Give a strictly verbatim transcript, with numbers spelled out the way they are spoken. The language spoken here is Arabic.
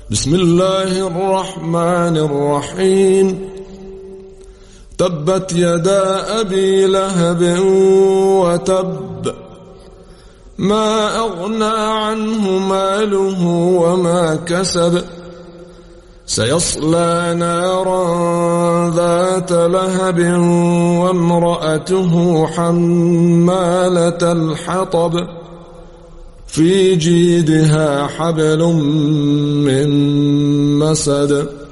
بسم الله الرحمن الرحيم. تبت يدا أبي لهب وتب، ما أغنى عنه ماله وما كسب، سيصلى نارا ذات لهب وامرأته حمالة الحطب، في جيدها حبل من مسد.